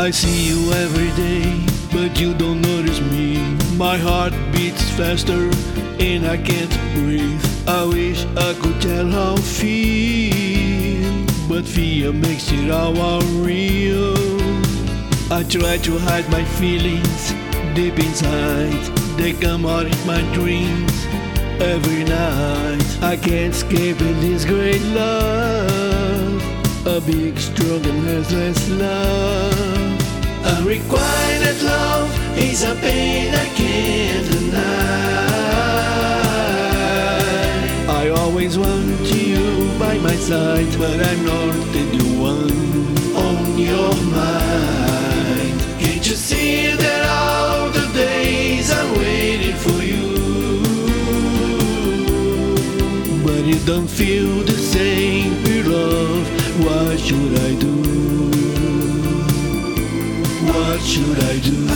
I see you every day, but you don't notice me. My heart beats faster and I can't breathe. I wish I could tell how I feel, but fear makes it all unreal. I try to hide my feelings deep inside. They come out in my dreams every night. I can't escape in this great love, a big, strong and restless love. Unrequited love is a pain I can't deny. I always want you by my side, but I'm not the one on your mind. Can't you see that all the days I'm waiting for you, but you don't feel the same, love? What should I do? What should I do?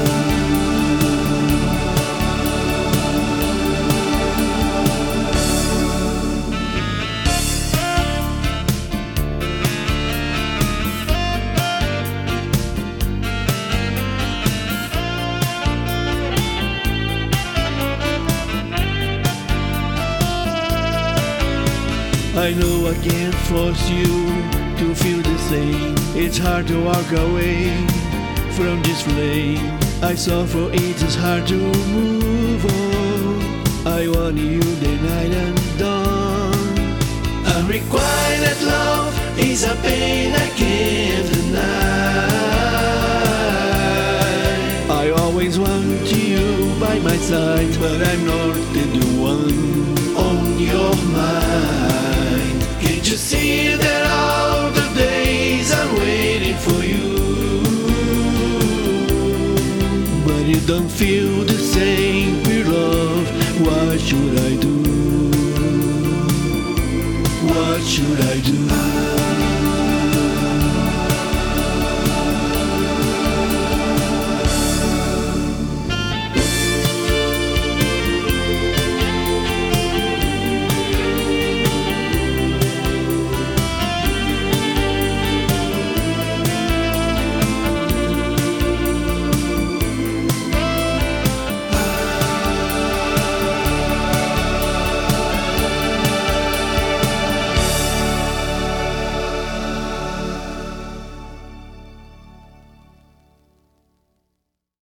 I know I can't force you to feel the same. It's hard to walk away from this flame. I suffer, it is hard to move on. I want you day, night and dawn. Unrequited love is a pain I can't deny. I always want you by my side, but I'm not the one on your mind. Can't you see that all the days I'm waiting for you, but you don't feel the same, love? What should I do? What should I do?